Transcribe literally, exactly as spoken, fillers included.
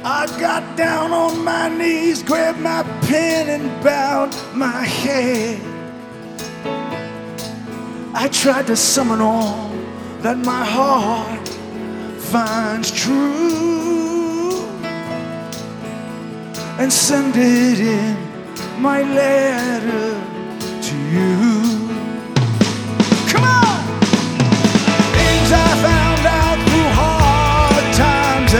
I got down on my knees, grabbed my pen and bowed my head. I tried to summon all that my heart finds true and send it in my letter